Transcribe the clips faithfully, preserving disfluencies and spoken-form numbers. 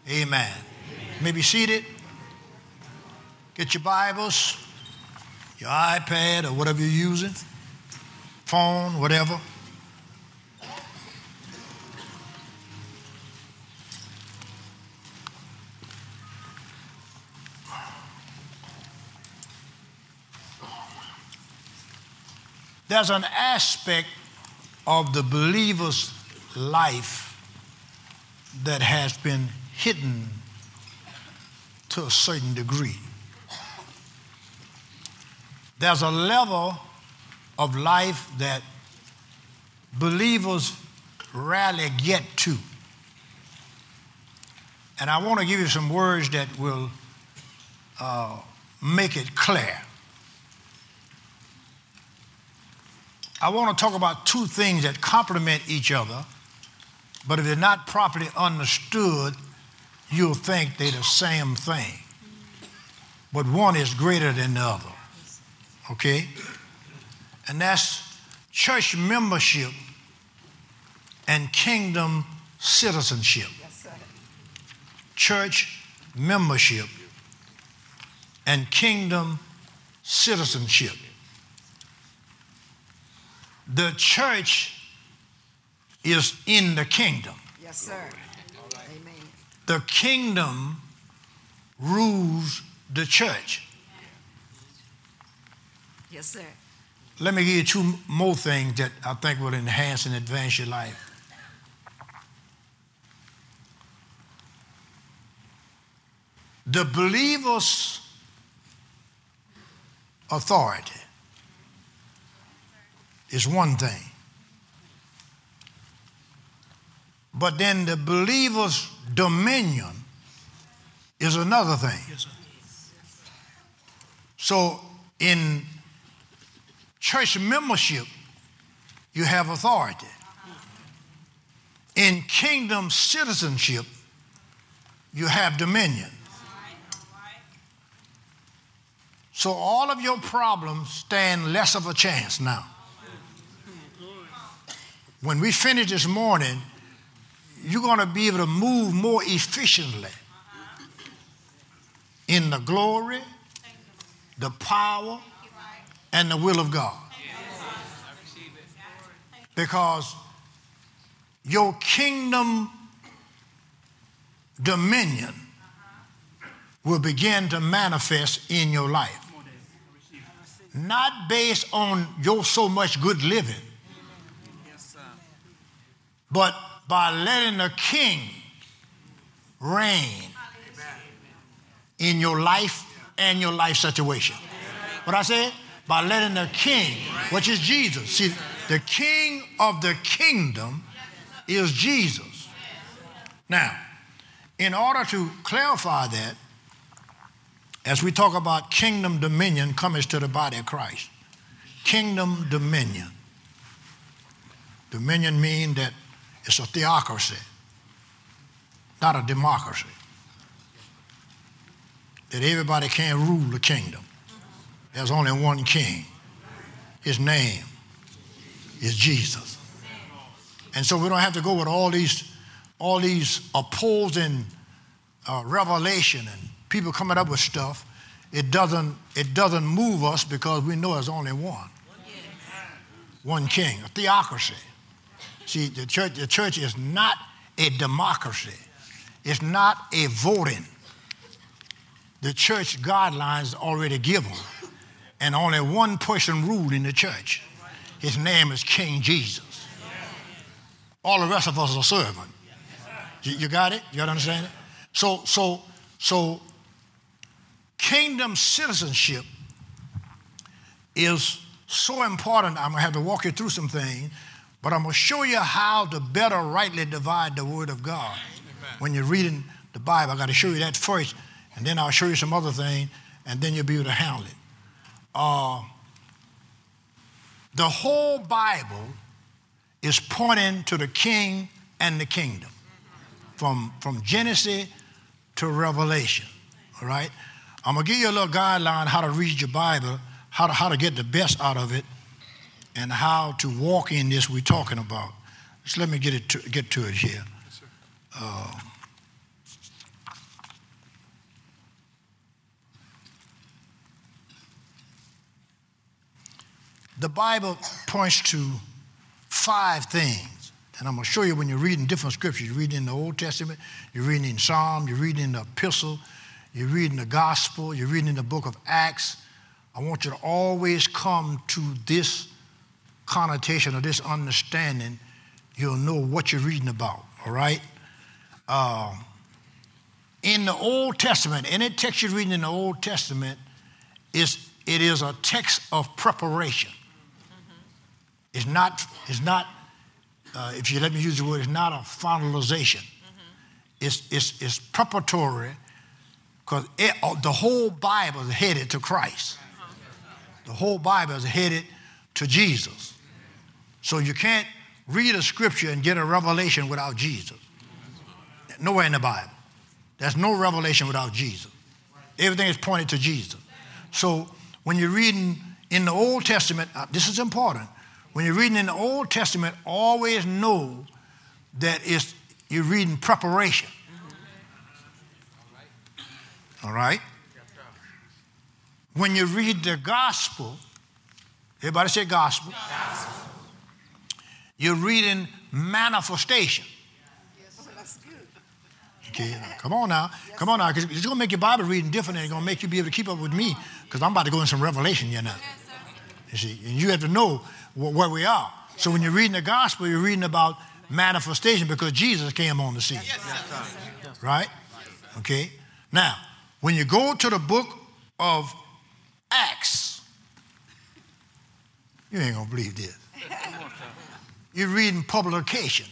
Amen. Amen. You may be seated. Get your Bibles, your iPad, or whatever you're using, phone, whatever. There's an aspect of the believer's life that has been hidden to a certain degree. There's a level of life that believers rarely get to. And I want to give you some words that will uh, make it clear. I want to talk about two things that complement each other, but if they're not properly understood, you'll think they're the same thing. But one is greater than the other, okay? And that's church membership and kingdom citizenship. Yes, sir. Church membership and kingdom citizenship. The church is in the kingdom. Yes, sir. Amen. The kingdom rules the church. Yes, sir. Let me give you two more things that I think will enhance and advance your life. The believer's authority is one thing. But then the believer's dominion is another thing. Yes, sir. So in church membership, you have authority. In kingdom citizenship, you have dominion. So all of your problems stand less of a chance now. When we finish this morning, you're going to be able to move more efficiently in the glory, the power, and the will of God. Because your kingdom dominion will begin to manifest in your life. Not based on your so much good living, but by letting the king reign in your life and your life situation. What I said? By letting the king, which is Jesus. See, the king of the kingdom is Jesus. Now, in order to clarify that, as we talk about kingdom dominion coming to the body of Christ, kingdom dominion. Dominion means that it's a theocracy, not a democracy. That everybody can't rule the kingdom. There's only one king. His name is Jesus. And so we don't have to go with all these, all these opposing uh, revelation and people coming up with stuff. It doesn't, it doesn't move us because we know there's only one. One king, a theocracy. See, the church, the church is not a democracy. It's not a voting. The church guidelines are already given, and only one person ruled in the church. His name is King Jesus. All the rest of us are servant. You, you got it? You got to understand it? So, so, so, kingdom citizenship is so important. I'm going to have to walk you through some things. But I'm going to show you how to better rightly divide the word of God. Amen. When you're reading the Bible, I got to show you that first, and then I'll show you some other thing, and then you'll be able to handle it. Uh, the whole Bible is pointing to the king and the kingdom, from, from Genesis to Revelation, all right? I'm going to give you a little guideline how to read your Bible, how to, how to get the best out of it, and how to walk in this we're talking about. Just let me get it to, get to it here. Uh, the Bible points to five things. And I'm going to show you when you're reading different scriptures. You're reading in the Old Testament, you're reading in Psalm, you're reading in the Epistle, you're reading the Gospel, you're reading in the book of Acts. I want you to always come to this connotation or this understanding. You'll know what you're reading about, all right? Uh, in the Old Testament, any text you're reading in the Old Testament, is it is a text of preparation. Mm-hmm. It's not, it's not uh, if you let me use the word, it's not a finalization. Mm-hmm. It's, it's, it's preparatory, because the whole Bible is headed to Christ. Uh-huh. The whole Bible is headed to Jesus. So you can't read a scripture and get a revelation without Jesus. Nowhere in the Bible. There's no revelation without Jesus. Everything is pointed to Jesus. So when you're reading in the Old Testament, uh, this is important. When you're reading in the Old Testament, always know that it's, you're reading preparation. All right? When you read the gospel, everybody say gospel. Gospel. You're reading manifestation. Okay, come on now. Come on now, because it's going to make your Bible reading different, and it's going to make you be able to keep up with me, because I'm about to go in some revelation here now. You see, and you have to know wh- where we are. So when you're reading the gospel, you're reading about manifestation, because Jesus came on the scene. Right? Okay? Now, when you go to the book of Acts, you ain't going to believe this. You're reading publication.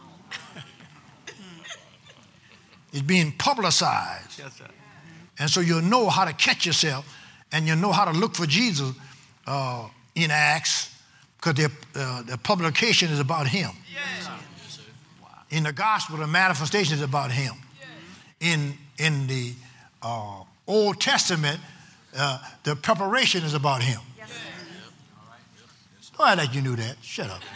It's being publicized. Yes, sir. And so you'll know how to catch yourself, and you'll know how to look for Jesus uh, in Acts, because the, uh, the publication is about him. Yes. In the gospel, the manifestation is about him. Yes. In, in the uh, Old Testament, uh, the preparation is about him. Yes. Don't act like you knew that. Shut up.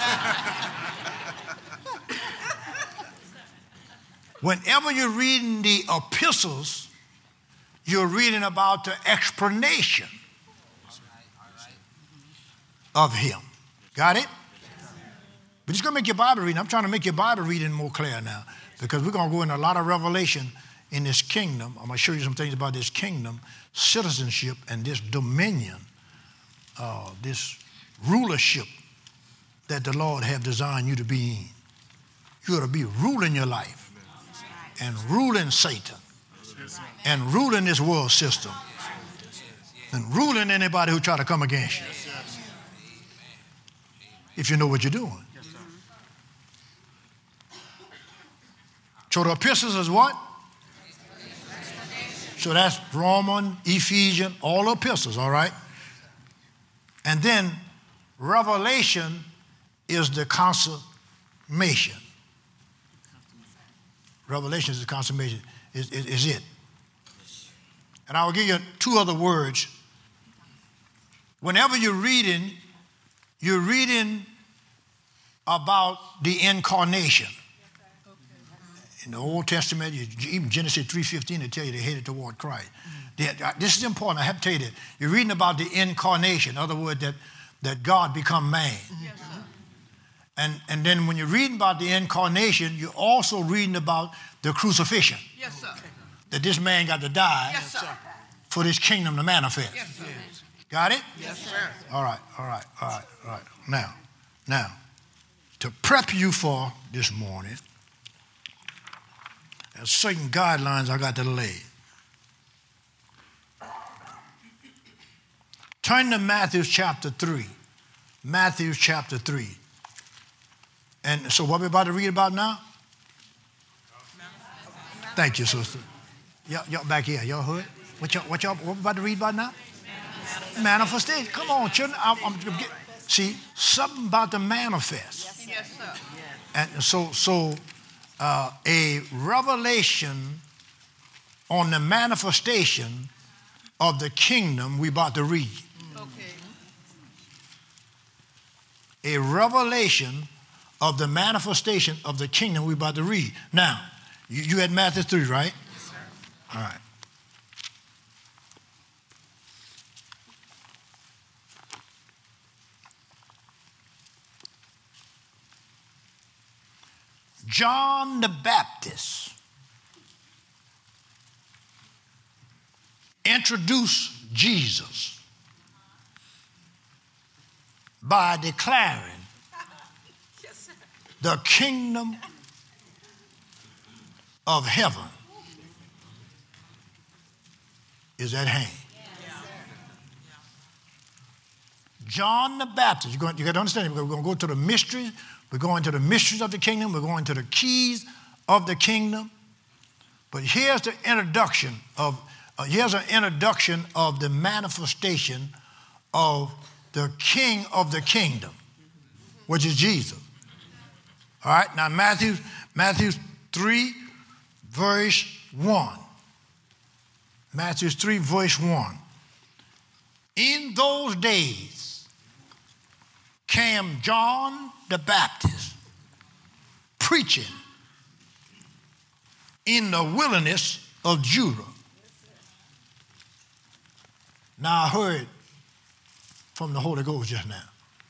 Whenever you're reading the epistles, you're reading about the explanation of him. Got it? But it's going to make your Bible reading. I'm trying to make your Bible reading more clear now, because we're going to go into a lot of revelation in this kingdom. I'm going to show you some things about this kingdom, citizenship, and this dominion, uh, this rulership that the Lord have designed you to be in. You ought to be ruling your life. And ruling Satan, and ruling this world system, and ruling anybody who try to come against you, if you know what you're doing. So the epistles is what? So that's Roman, Ephesian, all the epistles, all right? And then Revelation is the consummation. Revelation is the consummation, is, is, is it. And I will give you two other words. Whenever you're reading, you're reading about the incarnation. In the Old Testament, you, even Genesis three fifteen, they tell you they're headed toward Christ. Mm-hmm. They, this is important. I have to tell you this. You're reading about the incarnation. In other words, that, that God become man. Yes, sir. And, and then when you're reading about the incarnation, you're also reading about the crucifixion. Yes, sir. That this man got to die, yes, sir, for this kingdom to manifest. Yes, sir. Got it? Yes, sir. All right, all right, all right, all right. Now, now, to prep you for this morning, there's certain guidelines I got to lay. Turn to Matthew chapter three. Matthew chapter three. And so what we're about to read about now? Thank you, sister. Y'all, y'all back here, y'all heard? What y'all, what y'all, what we about to read about now? Manifestation. Come on, children. I'm, I'm, get, see, something about the manifest. Yes, sir. And so, so uh, a revelation on the manifestation of the kingdom we about to read. Okay. A revelation of the manifestation of the kingdom we're about to read. Now, you, you had Matthew three, right? Yes, sir. All right. John the Baptist introduced Jesus by declaring the kingdom of heaven is at hand. John the Baptist, you're going, you got to understand, we're going to go to the mysteries. We're going to the mysteries of the kingdom. We're going to the keys of the kingdom. But here's the introduction of, uh, here's an introduction of the manifestation of the king of the kingdom, which is Jesus. All right, now Matthew, Matthew three, verse one. Matthew three, verse one. In those days came John the Baptist preaching in the wilderness of Judah. Now I heard from the Holy Ghost just now.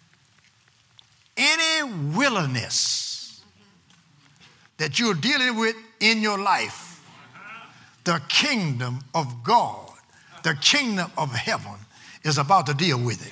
Any wilderness that you're dealing with in your life, the kingdom of God, the kingdom of heaven is about to deal with it.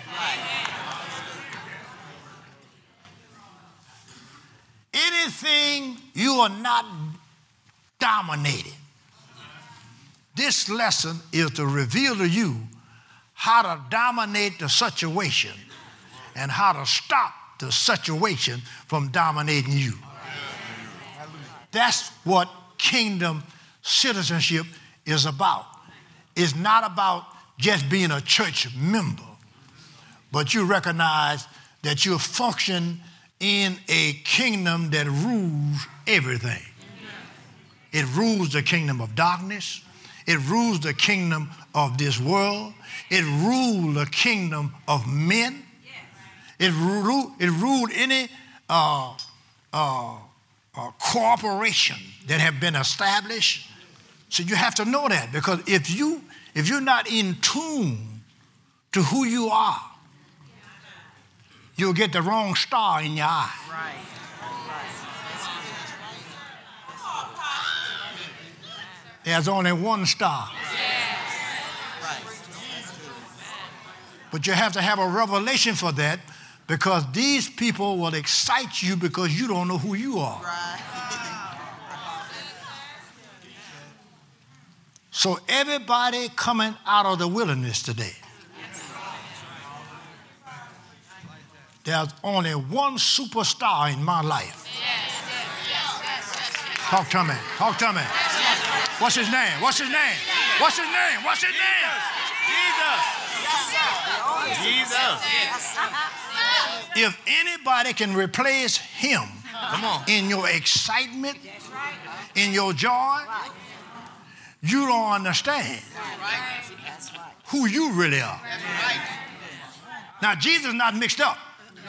Anything you are not dominated, this lesson is to reveal to you how to dominate the situation and how to stop the situation from dominating you. That's what kingdom citizenship is about. It's not about just being a church member, but you recognize that you function in a kingdom that rules everything. It rules the kingdom of darkness. It rules the kingdom of this world. It ruled the kingdom of men. It ruled, it ruled any uh, uh, uh, cooperation that have been established. So you have to know that, because if you if you're not in tune to who you are, you'll get the wrong star in your eye. Right. There's only one star. But you have to have a revelation for that, because these people will excite you because you don't know who you are. Right. So everybody coming out of the wilderness today, there's only one superstar in my life. Talk to me. Talk to me. What's his name? What's his name? What's his name? What's his name? Jesus. Jesus. If anybody can replace him Come on. in your excitement, in your joy, you don't understand who you really are. Now, Jesus is not mixed up.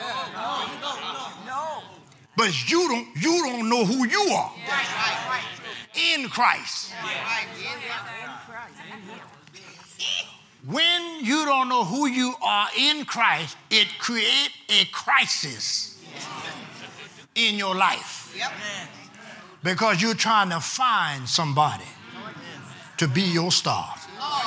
But you don't, you don't know who you are in Christ. When you don't know who you are in Christ, it creates a crisis in your life. Because you're trying to find somebody to be your star.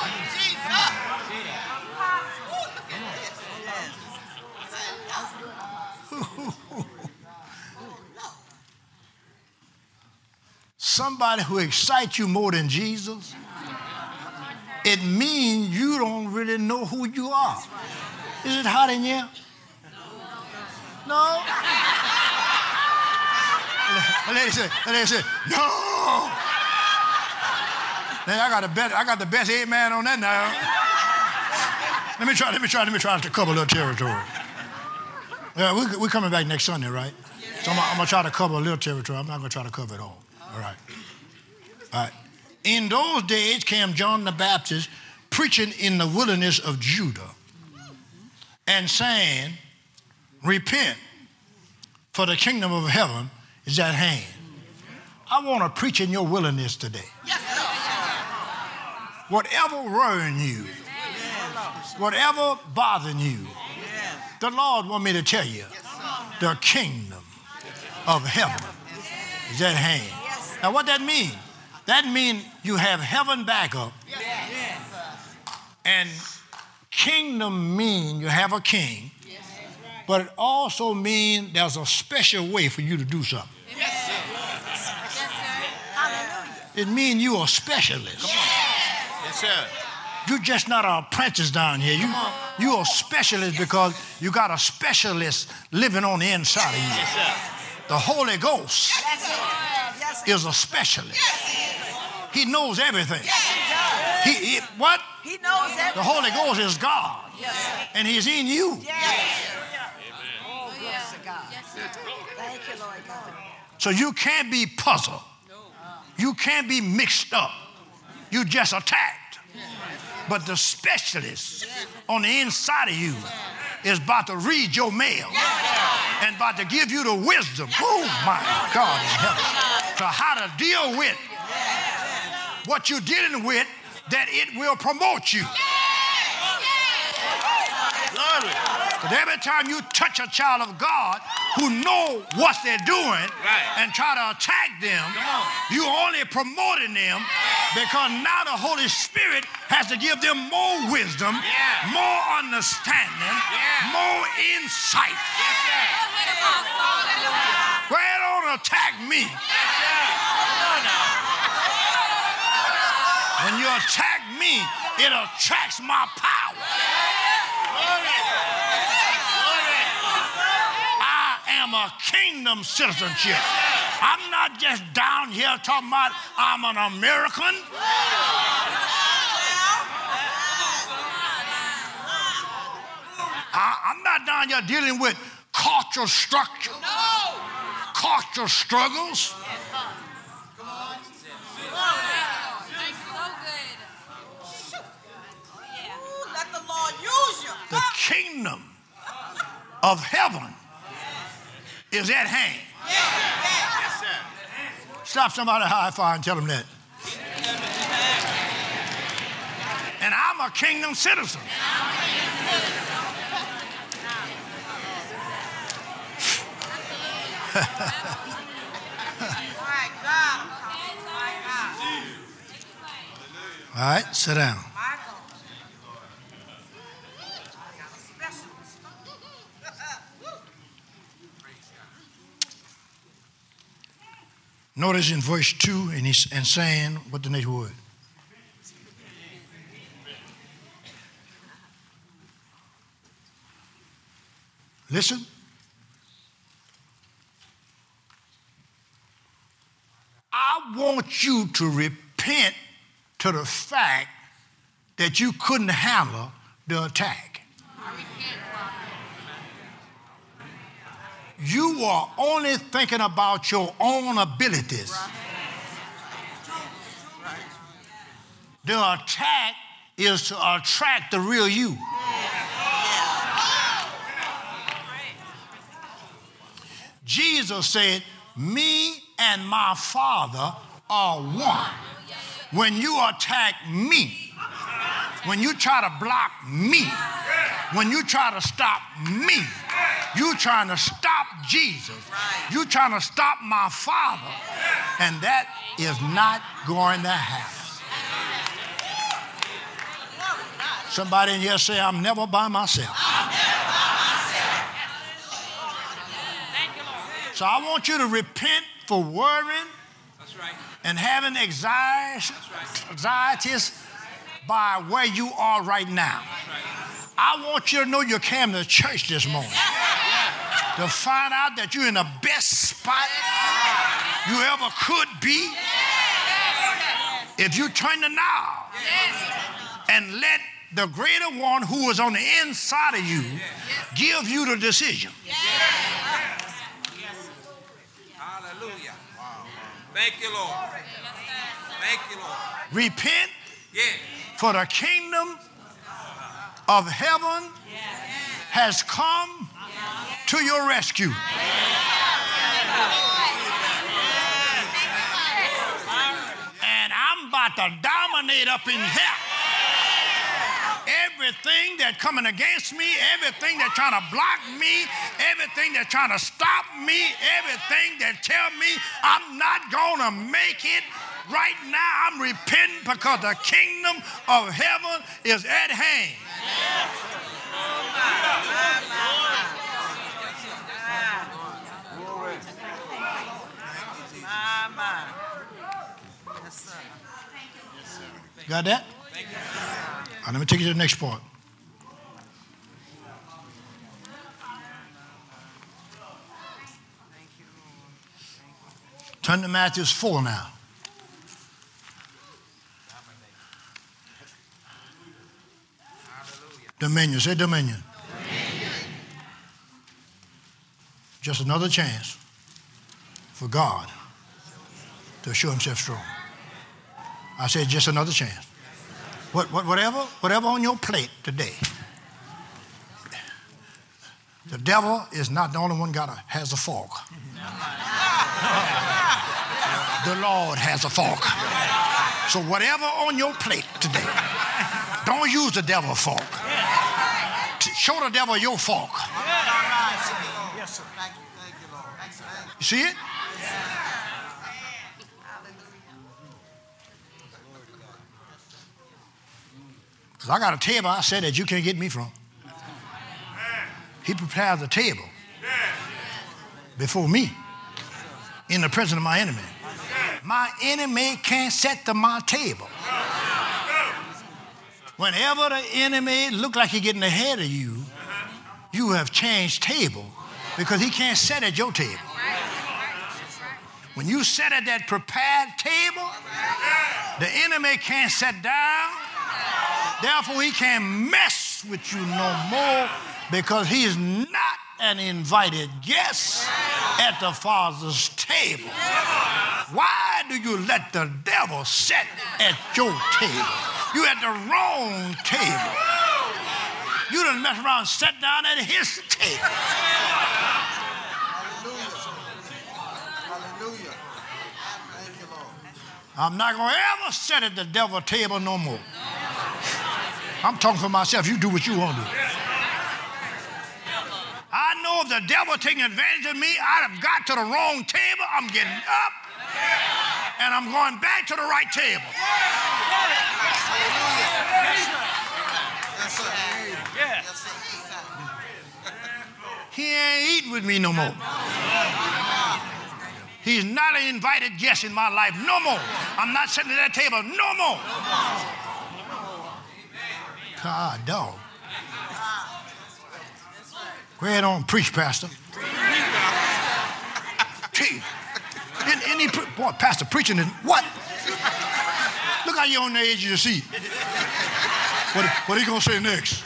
Somebody who excites you more than Jesus, it means you don't really know who you are. Is it hot in here? No? The lady said, the lady said, no. Then I got the best, I got the best amen on that now. Let me try, let me try, let me try to cover a little territory. Yeah, we, we're coming back next Sunday, right? So I'm, I'm going to try to cover a little territory. I'm not going to try to cover it all. All right. All right. In those days came John the Baptist preaching in the wilderness of Judah and saying, repent, for the kingdom of heaven is at hand. I want to preach in your wilderness today. Yes, sir. Whatever worrying you, whatever bothering you, the Lord want me to tell you, the kingdom of heaven is at hand. Yes. Now, what that mean? That means you have heaven backup. Yes. And kingdom mean you have a king. Yes. But it also means there's a special way for you to do something. Yes, sir. Hallelujah. It means you are a specialist. Come on. Yes, sir. You're just not an apprentice down here. You, you're a specialist because you got a specialist living on the inside of you. Yes, sir. The Holy Ghost That's it. Yes, sir. is a specialist. He knows everything. Yes, he does. He, he what? He knows everything. The Holy Ghost is God. Yes, sir. And he's in you. Yes. Oh, bless to God. Thank you, Lord God. So you can't be puzzled. You can't be mixed up. You just attacked. But the specialist on the inside of you is about to read your mail and about to give you the wisdom. Oh, my God in heaven. To how to deal with what you're dealing with, that it will promote you. But every time you touch a child of God who know what they're doing Right. and try to attack them, you only promoting them because now the Holy Spirit has to give them more wisdom, Yeah. more understanding, Yeah. more insight. Yes, sir. Go ahead on and attack me. Yes, sir. Come on now. When you attack me, it attracts my power. Glory. Glory. I am a kingdom citizenship. I'm not just down here talking about I'm an American. I, I'm not down here dealing with cultural structure, cultural struggles. Let the Lord use you. The kingdom of heaven is at hand. Yes, sir. Slap somebody high five and tell them that. And I'm a kingdom citizen. My God. My God. All right, sit down. My God. Specialist. Notice in verse two, and he's and saying, what the next word? Listen. I want you to repent to the fact that you couldn't handle the attack. You are only thinking about your own abilities. The attack is to attract the real you. Jesus said, me and my Father are one. When you attack me, when you try to block me, when you try to stop me, you trying to stop Jesus. You trying to stop my Father. And that is not going to happen. Somebody in here say, I'm never by myself. So I want you to repent for worrying That's right. and having anxieties, That's right. anxieties by where you are right now. That's right. I want you to know you came to church this morning to find out that you're in the best spot you ever could be. If you turn the knob and let the greater one who is on the inside of you give you the decision. Hallelujah. Thank you, Lord. Thank you, Lord. Repent, Yeah. for the kingdom of heaven has come to your rescue. And I'm about to dominate up in here. Every everything that's coming against me, everything that's trying to block me, everything that's trying to stop me, everything that tell me I'm not going to make it. Right now, I'm repenting because the kingdom of heaven is at hand. Got that? All right, let me take you to the next part. Turn to Matthew four now. Dominion. Say dominion. Dominion. Just another chance for God to show himself strong. I said just another chance. What, what, whatever, whatever on your plate today, the devil is not the only one got a, has a fork. The Lord has a fork. So whatever on your plate today, don't use the devil's fork. Show the devil your fork. Yes, sir. Thank you, thank you, Lord. You see it? Because I got a table I said that you can't get me from. He prepares a table before me in the presence of my enemy. My enemy can't set to my table. Whenever the enemy look like he's getting ahead of you, you have changed table because he can't sit at your table. When you sit at that prepared table, the enemy can't sit down. Therefore, he can't mess with you no more because he is not an invited guest at the Father's table. Why do you let the devil sit at your table? You at the wrong table. You done mess around and sat down at his table. Hallelujah. Thank you, Lord. I'm not going to ever sit at the devil's table no more. I'm talking for myself. You do what you want to do. I know if the devil taking advantage of me, I have got to the wrong table. I'm getting up and I'm going back to the right table. Yes, sir. Yeah. Yes, sir. He ain't eating with me no more. He's not an invited guest in my life no more. I'm not sitting at that table no more. God, dog. Go ahead on, preach, Pastor. Any, any, boy, Pastor preaching is what? Look how you're on the edge of your seat. What, what are you going to say next?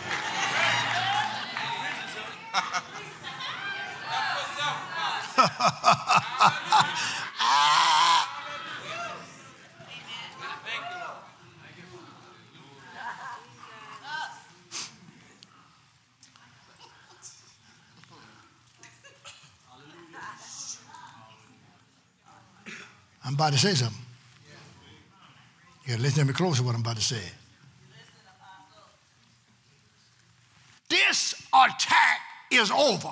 I'm about to say something. You gotta listen to me close to what I'm about to say. This attack is over.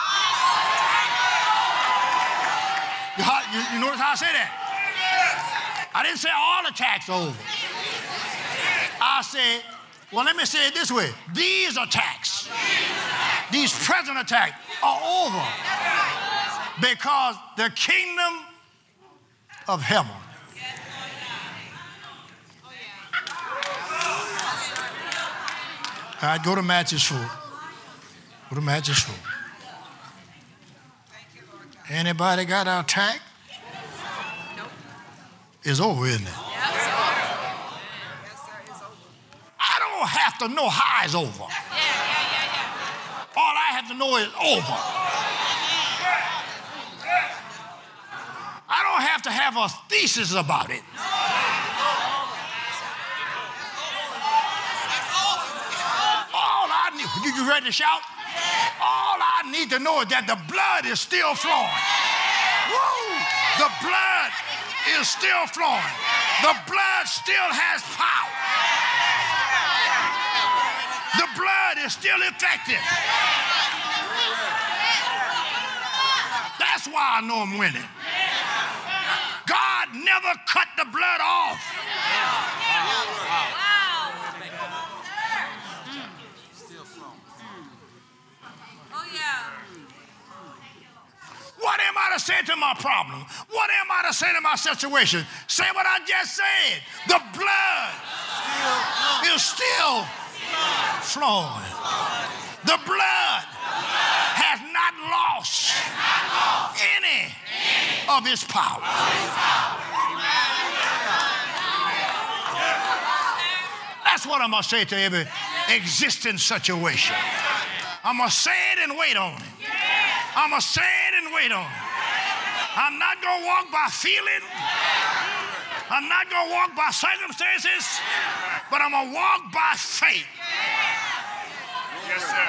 You, you, you notice how I say that? I didn't say all attacks are over. I said, well, let me say it this way. These attacks, these present attacks are over because the kingdom of heaven all right, go to Matthew four. Go to Matthew four. Anybody got an attack? Nope. It's over, isn't it? Yes, sir. Yes, sir. It's over. I don't have to know how it's over. Yeah, yeah, yeah, yeah. All I have to know is over. I don't have to have a thesis about it. All I need, you, you ready to shout? All I need to know is that the blood is still flowing. Woo! The blood is still flowing. The blood still has power. The blood is still effective. That's why I know I'm winning. God never cut the blood off. Oh, yeah. What am I to say to my problem? What am I to say to my situation? Say what I just said. The blood still is still flowing. The blood has not lost any of its power. That's what I'm going to say to every existing situation. I'm going to say it and wait on it. I'm going to say it and wait on it. I'm not going to walk by feeling. I'm not going to walk by circumstances, but I'm going to walk by faith. Yes, sir.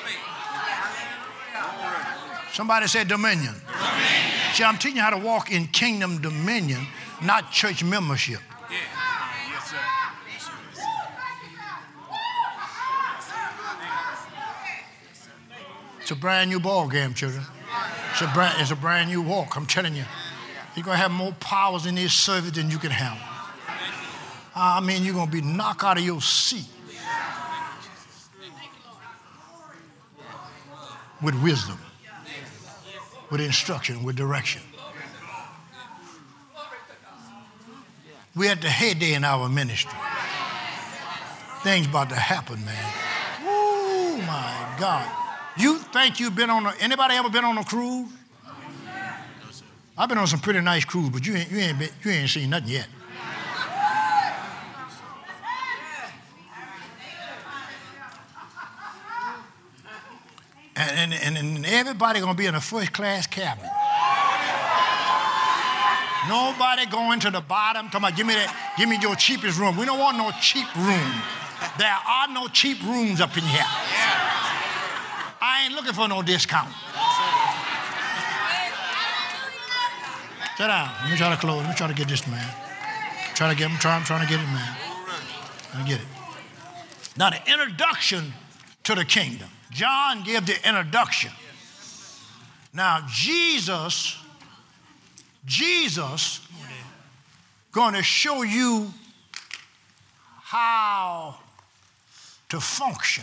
Somebody said dominion. Dominion. See, I'm teaching you how to walk in kingdom dominion, not church membership. Yeah. Yes, sir. It's a brand new ball game, children. It's a brand, it's a brand new walk. I'm telling you. You're going to have more powers in this service than you can handle. I mean, you're going to be knocked out of your seat with wisdom, with instruction, with direction. We're at the heyday in our ministry. Things about to happen, man. Oh, my God. You think you've been on a, anybody ever been on a cruise? I've been on some pretty nice cruises, but you ain't, you ain't, been, you ain't seen nothing yet. And, and, and everybody gonna be in a first class cabin. Nobody going to the bottom. Come on, give me that. Give me your cheapest room. We don't want no cheap room. There are no cheap rooms up in here. I ain't looking for no discount. Sit down. Let me try to close. Let me try to get this man. Try to get him. Try, I'm trying to get it, man. I get it. Now the introduction to the kingdom. John gave the introduction. Now Jesus, Jesus, going to show you how to function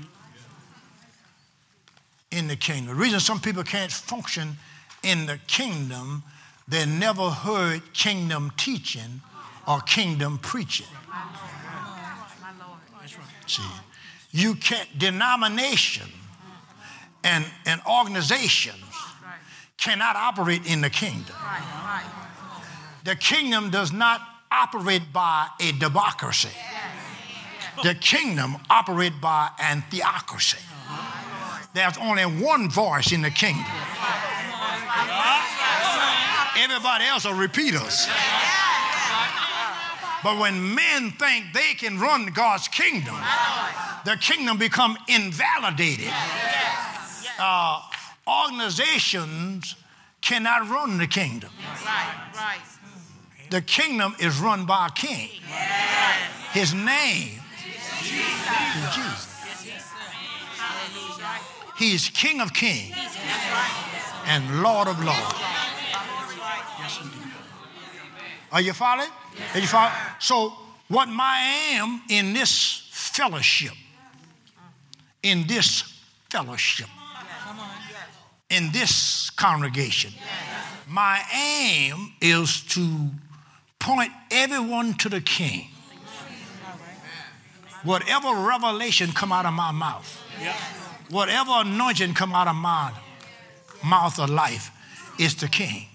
in the kingdom. The reason some people can't function in the kingdom, they never heard kingdom teaching or kingdom preaching. See, you can't, denomination and, and organizations cannot operate in the kingdom. The kingdom does not operate by a democracy. The kingdom operates by an theocracy. There's only one voice in the kingdom. Everybody else are repeaters. But when men think they can run God's kingdom, the kingdom become invalidated. Uh, organizations cannot run the kingdom. The kingdom is run by a king. His name is Jesus. He is King of Kings and Lord of Lords. Are you following? Are you following? So what my aim in this fellowship, in this fellowship, in this congregation, my aim is to point everyone to the King. Whatever revelation come out of my mouth, whatever anointing come out of my mouth of life is the King.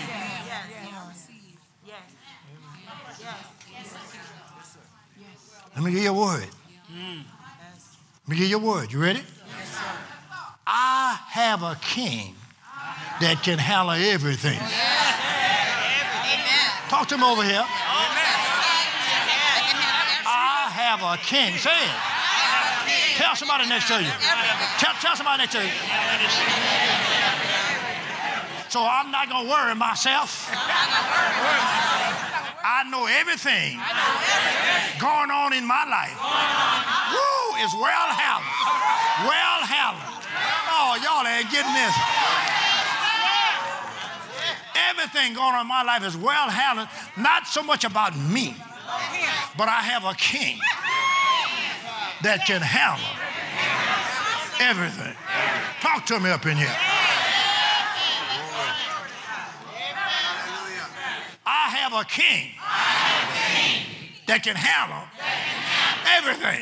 Let me give you a word. Let me give you a word. You ready? I have a king that can handle everything. Talk to him over here. I have a king. Say it. Tell somebody next to you. Tell, tell somebody next to you. So I'm not going to worry myself. I know everything going on in my life. Woo, is well handled. Well hallowed. Oh, y'all ain't getting this. Everything going on in my life is well hallowed. Not so much about me, but I have a king that can handle everything. Talk to me up in here. I have a king that can handle everything.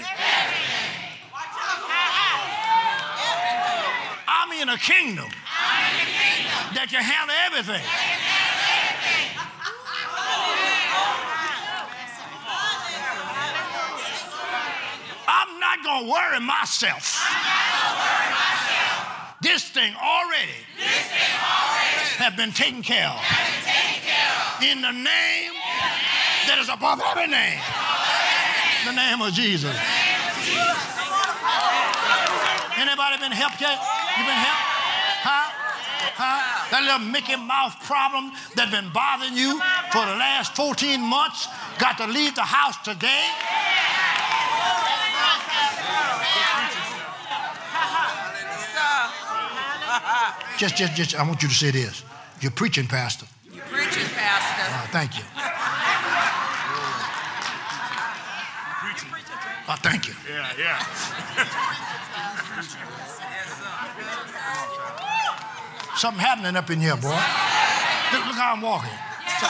I'm in a kingdom that can handle everything. I'm not going to worry myself. This thing already have been taken care of. In the name that is above every name. The name of Jesus. Anybody been helped yet? You been helped? Huh? Huh? That little Mickey Mouse problem that's been bothering you for the last fourteen months got to leave the house today? Just, just, just, I want you to say this. You're preaching, Pastor. You're preaching, Pastor. Oh, thank you. Oh, thank you. Yeah, yeah. Something happening up in here, boy. Look, look how I'm walking. So,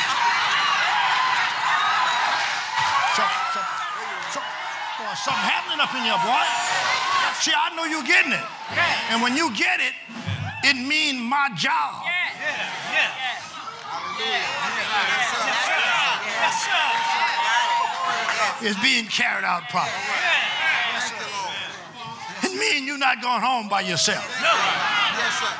so, so, so, boy, something happening up in here, boy. See, I know you're getting it. And when you get it, it means my job is being carried out properly. It means you're not going home by yourself. Yes, sir.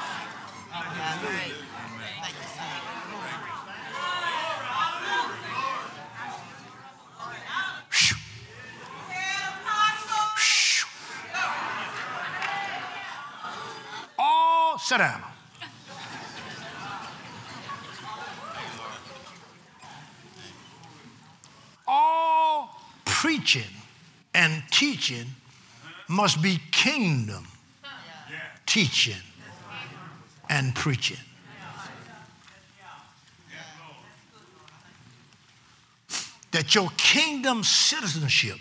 Phew. Phew. All sit down. All preaching and teaching must be kingdom teaching and preaching. That your kingdom citizenship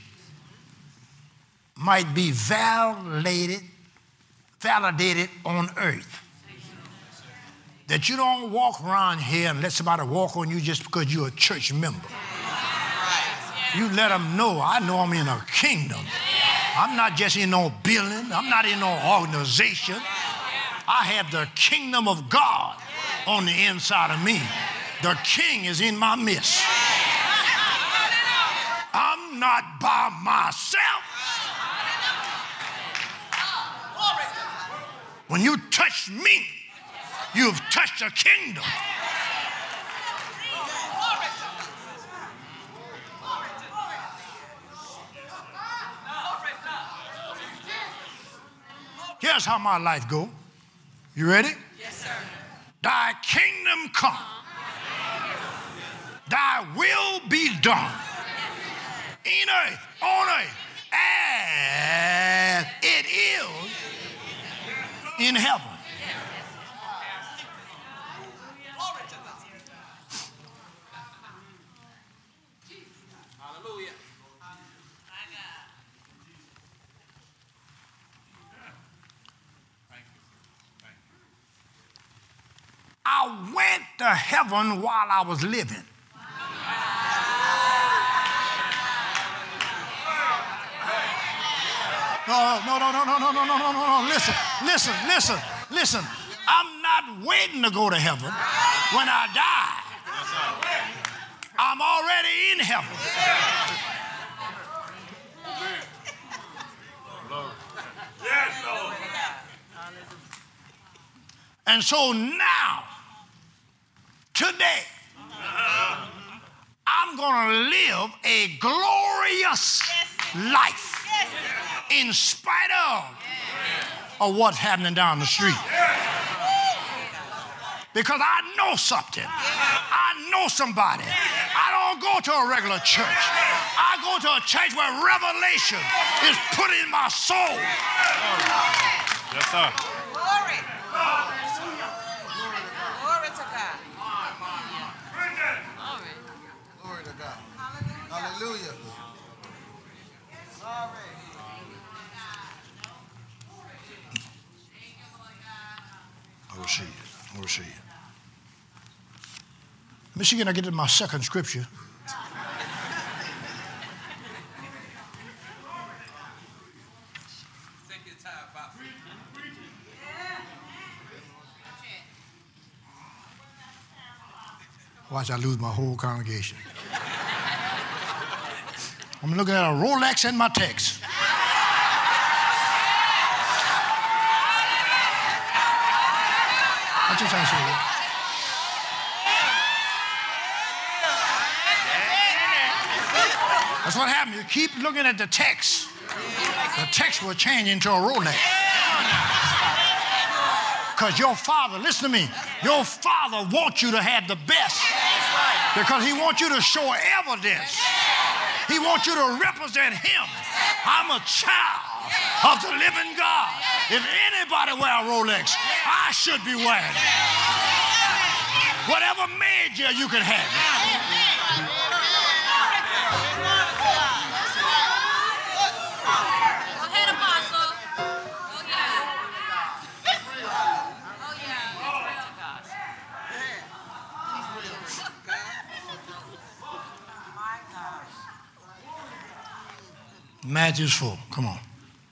might be validated, validated on earth. That you don't walk around here and let somebody walk on you just because you're a church member. You let them know, I know I'm in a kingdom. I'm not just in no building. I'm not in no organization. I have the kingdom of God on the inside of me. The king is in my midst. I'm not by myself. When you touch me, you've touched the kingdom. Here's how my life go. You ready? Yes, sir. Thy kingdom come. Thy will be done. In earth, on earth, as it is in heaven. Hallelujah. I went to heaven while I was living. No, no, no, no, no, no, no, no, no, no, no. Listen, listen, listen, listen. I'm not waiting to go to heaven when I die. I'm already in heaven. Yes, Lord. And so now, today, I'm going to live a glorious life in spite of, of what's happening down the street. Because I know something. I know somebody. I don't go to a regular church. I go go to a church where revelation is put in my soul. Yes, sir. Glory. Glory to God. Glory. Glory to God. Hallelujah. Glory. I will see you. I will see you. Let me see, can I get to my second scripture? Watch, I lose my whole congregation. I'm looking at a Rolex in my text. What you trying to say? That's what happened. You keep looking at the text. The text will change into a Rolex. Because your father, listen to me, your father wants you to have the best. Because he wants you to show evidence. He wants you to represent him. I'm a child of the living God. If anybody wear a Rolex, I should be wearing it. Whatever major you can have. Go ahead, Apostle. Oh, yeah. Oh, yeah. My gosh. Matthew's four. Come on.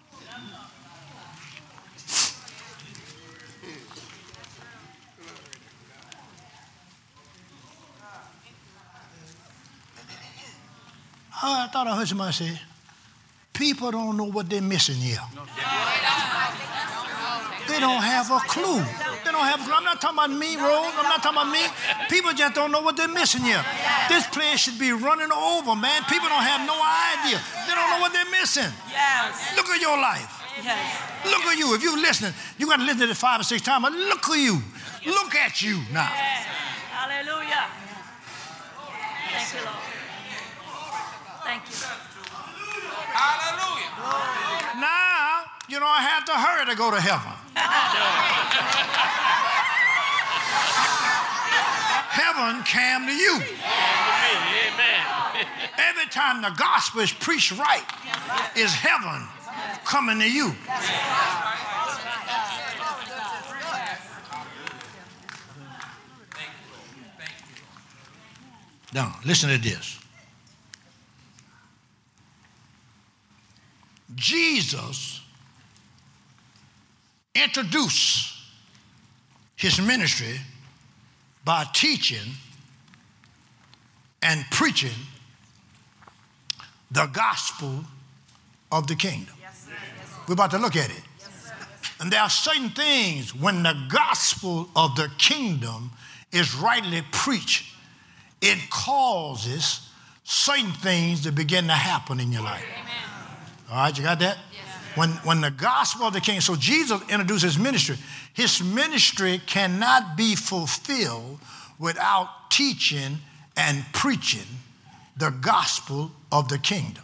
I thought I heard somebody say, people don't know what they're missing here. They don't have a clue. They don't have a clue. I'm not talking about me, Rose. I'm not talking about me. People just don't know what they're missing here. This place should be running over, man. People don't have no idea. They don't know what they're missing. Yes. Look at your life. Yes. Look at you. If you're listening, you got to listen to it five or six times, but look at you. Look at you now. Yes. Hallelujah. Thank you, Lord. Thank you. Hallelujah. Now, you don't have to hurry to go to heaven. Heaven came to you. Amen. Every time the gospel is preached right, is heaven coming to you. Now, listen to this. Jesus introduced his ministry by teaching and preaching the gospel of the kingdom. Yes, sir. Yes, sir. We're about to look at it. Yes, sir. And there are certain things when the gospel of the kingdom is rightly preached, it causes certain things to begin to happen in your life. Amen. All right, you got that? Yes. When, when the gospel of the king, so Jesus introduced his ministry. His ministry cannot be fulfilled without teaching and preaching the gospel of the kingdom.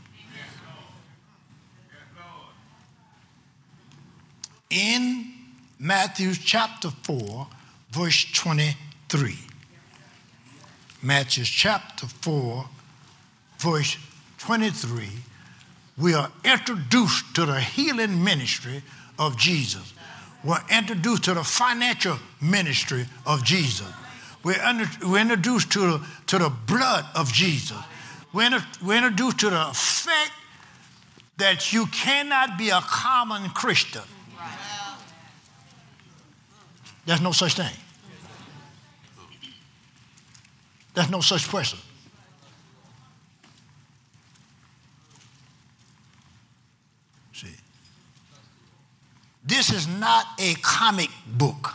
In Matthew chapter four, verse twenty-three. Matthew chapter four, verse twenty-three. We are introduced to the healing ministry of Jesus. We're introduced to the financial ministry of Jesus. We're, under, we're introduced to the, to the blood of Jesus. We're, inter, we're introduced to the fact that you cannot be a common Christian. There's no such thing. There's no such person. See, this is not a comic book.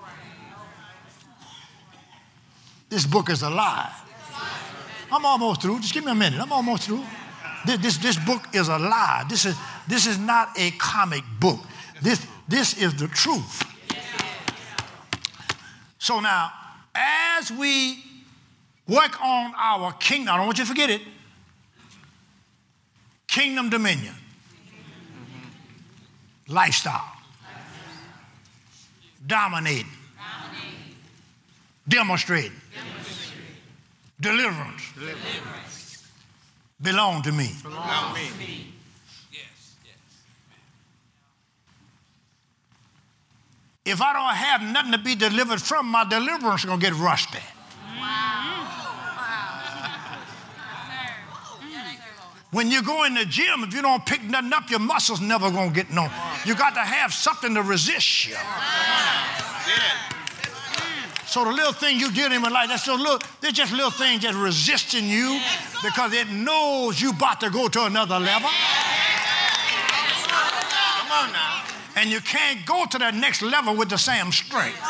This book is alive. I'm almost through. Just give me a minute. I'm almost through. This, this, this book is alive. This is, this is not a comic book. This, this is the truth. So now, as we work on our kingdom, I don't want you to forget it. kingdom dominion, lifestyle, dominating, demonstrating, deliverance, belong to me. Belong to me. If I don't have nothing to be delivered from, my deliverance is going to get rusty. When you go in the gym, if you don't pick nothing up, your muscles never going to get no. You got to have something to resist you. So the little thing you deal in life, that's so little, they're just little things just resisting you because it knows you about to go to another level. Come on now. And you can't go to that next level with the same strength.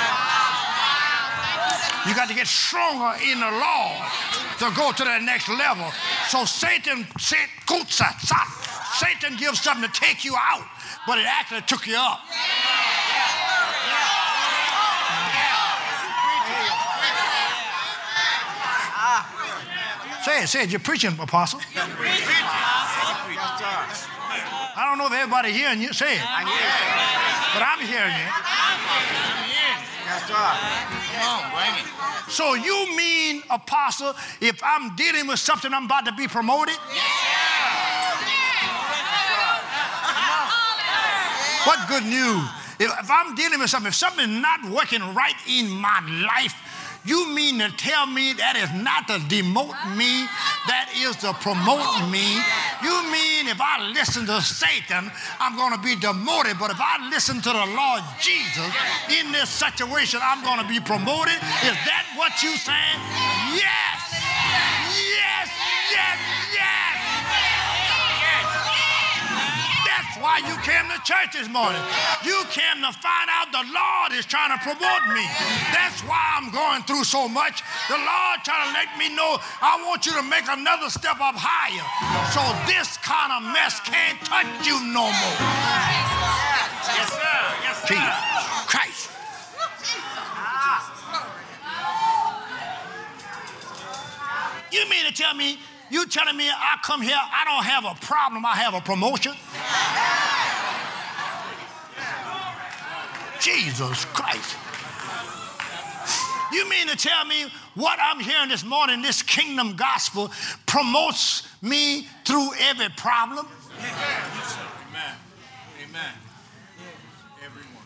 You got to get stronger in the Lord to go to that next level. So Satan, Satan gives something to take you out, but it actually took you up. Say it, say it. You're preaching, Apostle. I don't know if everybody hearing you. Say it. But I'm hearing you. Yes, sir. Come on, bring it. So you mean, Apostle, if I'm dealing with something I'm about to be promoted? What good news. If, if I'm dealing with something, if something is not working right in my life, you mean to tell me that is not to demote me, that is to promote me? You mean if I listen to Satan, I'm going to be demoted, but if I listen to the Lord Jesus in this situation, I'm going to be promoted? Is that what you saying? Yes! Yes, yes, yes! That's why you came to church this morning. You came to find out the Lord is trying to promote me. That's why I'm going through so much. The Lord trying to let me know I want you to make another step up higher. So this kind of mess can't touch you no more. Yes, sir. Yes, sir. Jesus Christ. You mean to tell me, you telling me I come here, I don't have a problem, I have a promotion? Jesus Christ. You mean to tell me what I'm hearing this morning, this kingdom gospel, promotes me through every problem? Amen. Amen. Everyone.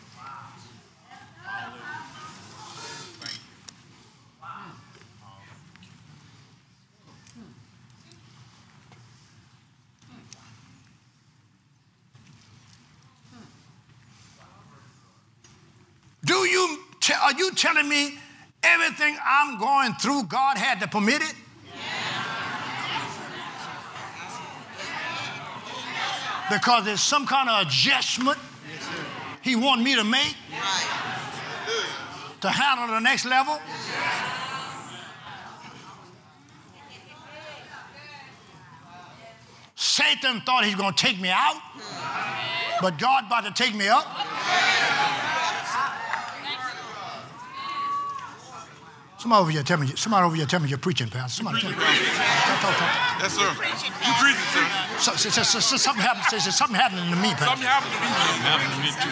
Thank you. Do you, te- are you telling me everything I'm going through, God had to permit it? Because there's some kind of adjustment he want me to make to handle the next level? Satan thought he's going to take me out, but God about to take me up. Somebody over here tell me, somebody over here tell me you're preaching, Pastor. Somebody tell me. Talk, talk, talk. Yes, sir. You preaching, sir. So, so, so, so, so something happened. So, so something happening to me, Pastor. Something happened to me. Something happened to me too.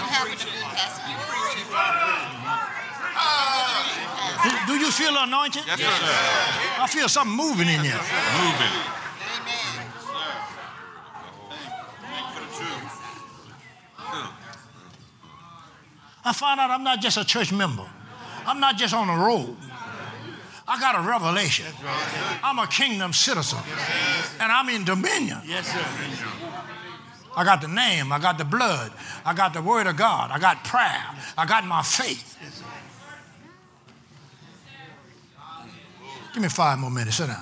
Do, do you feel anointed? Yes, sir. I feel something moving in here. Moving. I find out I'm not just a church member. I'm not just on the road. I got a revelation. I'm a kingdom citizen. And I'm in dominion. Yes, sir. I got the name. I got the blood. I got the word of God. I got prayer. I got my faith. Give me five more minutes. Sit down.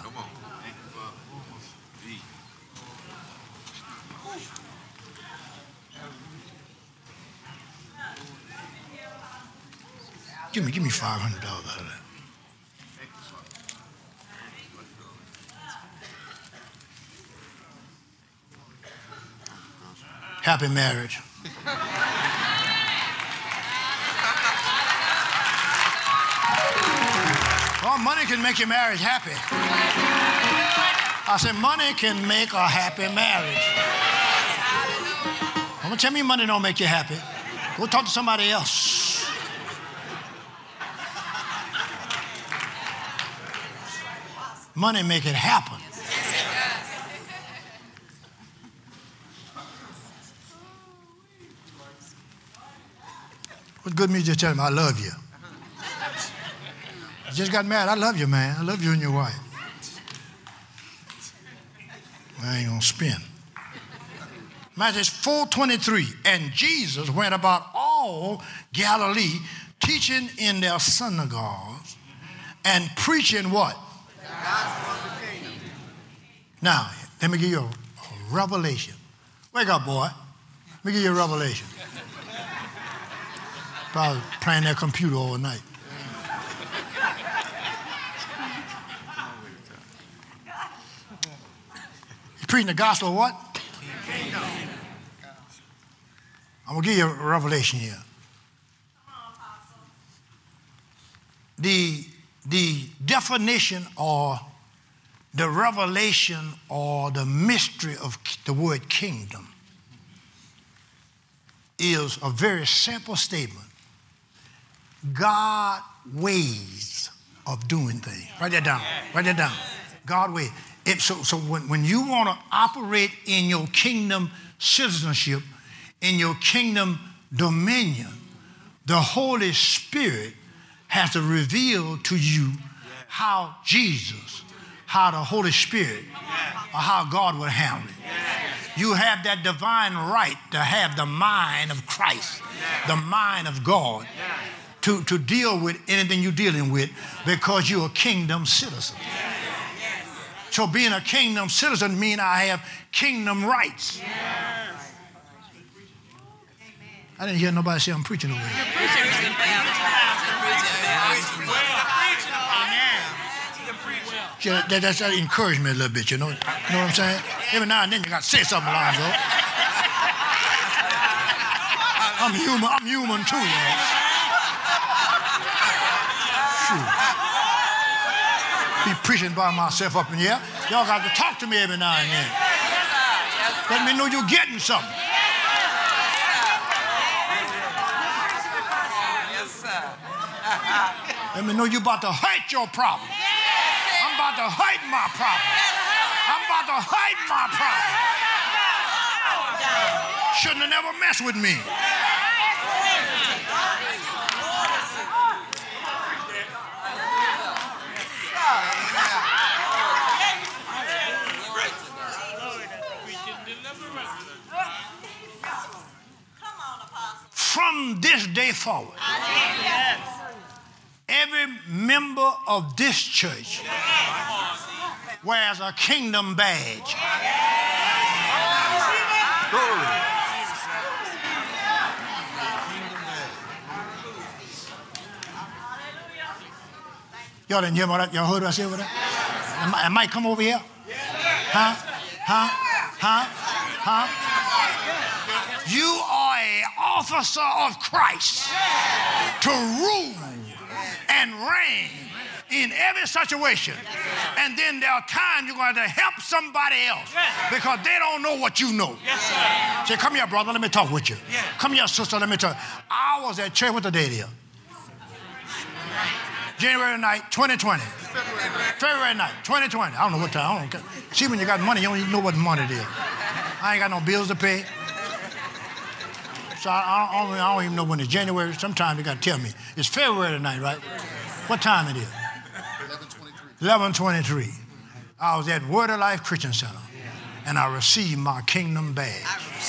Give me, give me five hundred dollars out of that. Happy marriage. Well, money can make your marriage happy. I said, money can make a happy marriage. I'm going to tell me money don't make you happy. Go talk to somebody else. Money make it happen. What's good me just telling me I love you. You just got married. I love you, man. I love you and your wife. I ain't gonna spin. Matthew four twenty-three. And Jesus went about all Galilee, teaching in their synagogues and preaching what? The gospel of the kingdom. Now, let me give you a, a revelation. Wake up, boy. Let me give you a revelation. Probably playing that computer all night. He's preaching the gospel of what? Kingdom. I'm going to give you a revelation here. The, the definition or the revelation or the mystery of the word kingdom is a very simple statement. God ways of doing things. Write that down. Write that down. God ways. If so, so when, when you want to operate in your kingdom citizenship, in your kingdom dominion, the Holy Spirit has to reveal to you how Jesus, how the Holy Spirit, or how God will handle it. You have that divine right to have the mind of Christ, the mind of God, to, to deal with anything you're dealing with because you're a kingdom citizen. So being a kingdom citizen means I have kingdom rights. I didn't hear nobody say I'm preaching over here. Yeah, that, that's, that encouraged me a little bit, you know, you know what I'm saying? Every now and then you got to say something, Alonzo. I'm human, I'm human too, you know. Shoot. Be preaching by myself up in here. Y'all got to talk to me every now and then. Let me know you're getting something. Let me know you're about to hurt your problem. I'm about to hurt my problem. I'm about to hurt my problem. Shouldn't have never messed with me. From this day forward, every member of this church wears a kingdom badge. Y'all didn't hear what I, y'all heard what I said over there? I might come over here. Huh? Huh? Huh? Huh? You are an officer of Christ to rule and reign in every situation. And then there are times you're going to help somebody else because they don't know what you know. Yes, say, come here, brother, let me talk with you. Yeah. Come here, sister, let me talk. I was at church. What the date is? January night, twenty twenty. February night. February night, twenty twenty. I don't know what time. I don't care. See, when you got money, you don't even know what money it is. I ain't got no bills to pay. So I, I, don't, I don't even know when it's January. Sometimes you got to tell me. It's February tonight, right? What time it is? eleven twenty-three. eleven twenty-three. I was at Word of Life Christian Center, and I received my kingdom badge.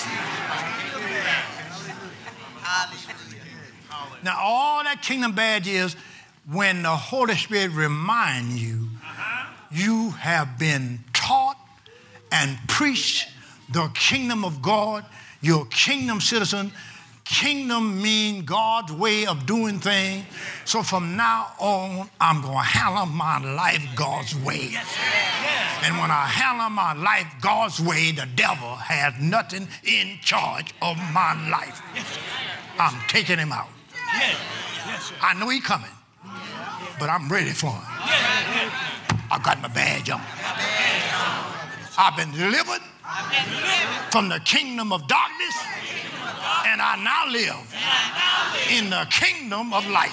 Now, all that kingdom badge is when the Holy Spirit reminds you, you have been taught and preached the kingdom of God. You're a kingdom citizen. Kingdom means God's way of doing things. So from now on, I'm going to handle my life God's way. And when I handle my life God's way, the devil has nothing in charge of my life. I'm taking him out. I know he's coming, but I'm ready for him. I got my badge on. I've been delivered from the kingdom of darkness, and I now live in the kingdom of light.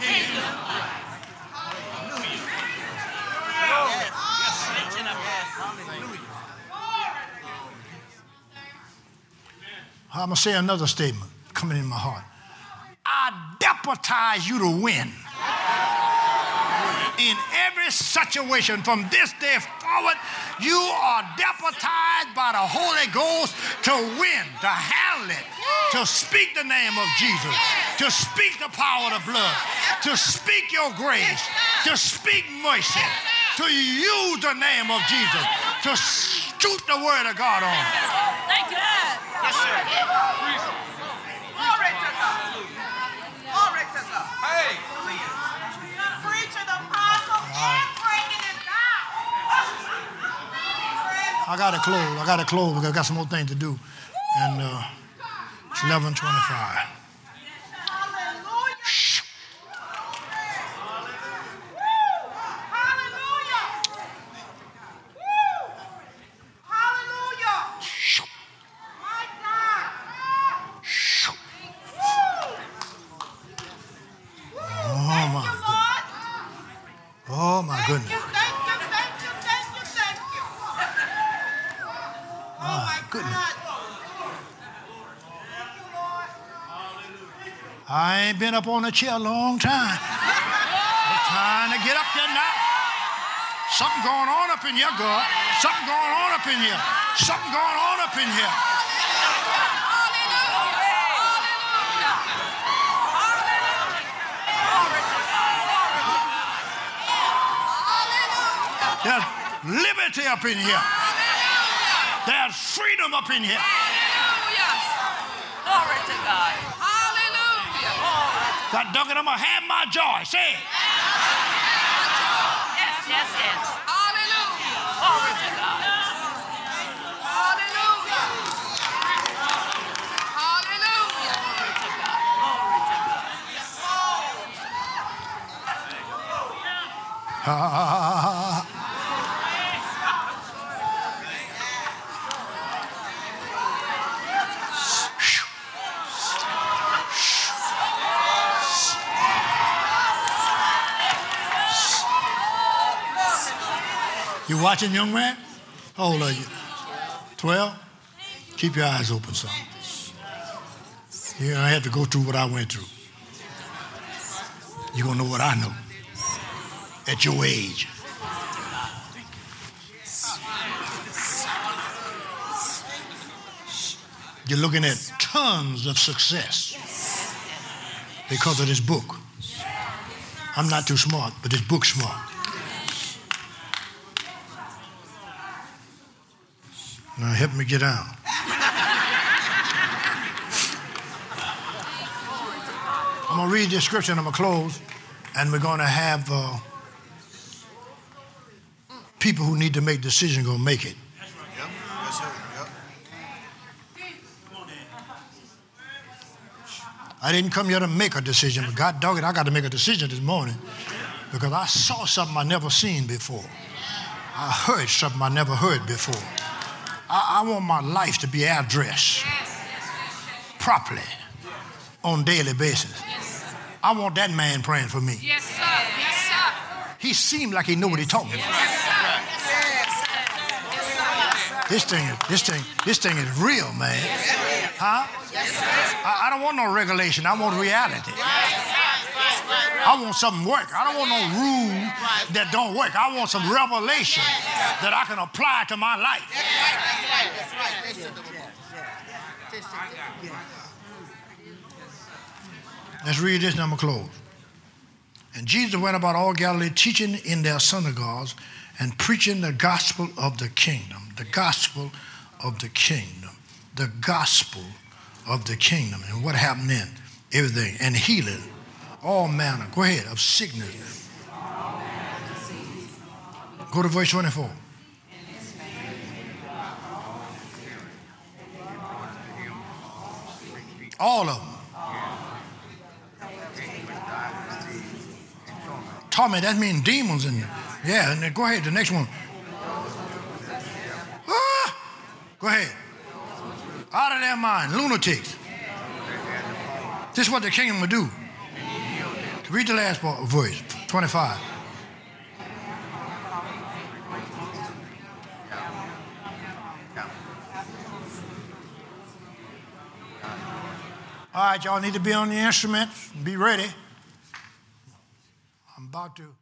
I'm going to say another statement coming in my heart. I deputize you to win in every situation from this day forward. You are deputized by the Holy Ghost to win, to handle it, to speak the name of Jesus, to speak the power of the blood, to speak your grace, to speak mercy, to use the name of Jesus, to shoot the word of God on. Thank you. Yes, sir. Glory to God. Glory to God. Hey. Preaching the apostle and breaking it down. I got to close. I got to close because I got some more things to do. And uh, it's eleven twenty-five. Hallelujah. Shh. Hallelujah. Hallelujah. Shh. My God. Shh. Thank my you, goodness. Lord. Oh, my Thank goodness. you, thank you, thank you, thank you, thank you. Oh, my goodness. God. I ain't been up on a chair a long time. It's time to get up here now. Something going on up in here, God. Something going on up in here. Something going on up in here. There's liberty up in here. There's freedom up in here. Glory to God. Hallelujah. God dog it, I'm going to have my joy. Say it. Yes, yes, yes. Hallelujah. Glory to God. Hallelujah. Hallelujah. Glory to God. Glory to God. Ah. You watching, young man? How old are you? twelve? Keep your eyes open, son. You don't have to go through what I went through. You're going to know what I know at your age. You're looking at tons of success because of this book. I'm not too smart, but this book's smart. Now help me get down. I'm going to read this scripture and I'm going to close, and we're going to have uh, people who need to make decisions going to make it. I didn't come here to make a decision, but God dog it, I got to make a decision this morning because I saw something I never seen before. I heard something I never heard before. I, I want my life to be addressed properly on a daily basis. I want that man praying for me. Yes, sir. Yes, sir. He seemed like he knew what he talking about. This thing, this thing, this thing is real, man. Huh? I, I don't want no regulation. I want reality. I want something work. I don't want no rule that don't work. I want some revelation that I can apply to my life. Let's read this and I'm going to close. And Jesus went about all Galilee, teaching in their synagogues and preaching the gospel of the kingdom. The gospel of the kingdom. The gospel of the kingdom. And what happened then? Everything. And healing all manner. Go ahead. Of sickness. Go to verse twenty-four. All of them. Tommy, that means demons. And yeah, and then go ahead, the next one. Ah! Go ahead. Out of their mind, lunatics. This is what the kingdom will do. Read the last part, verse, twenty-five. All right, y'all need to be on the instruments. Be ready. I'm about to.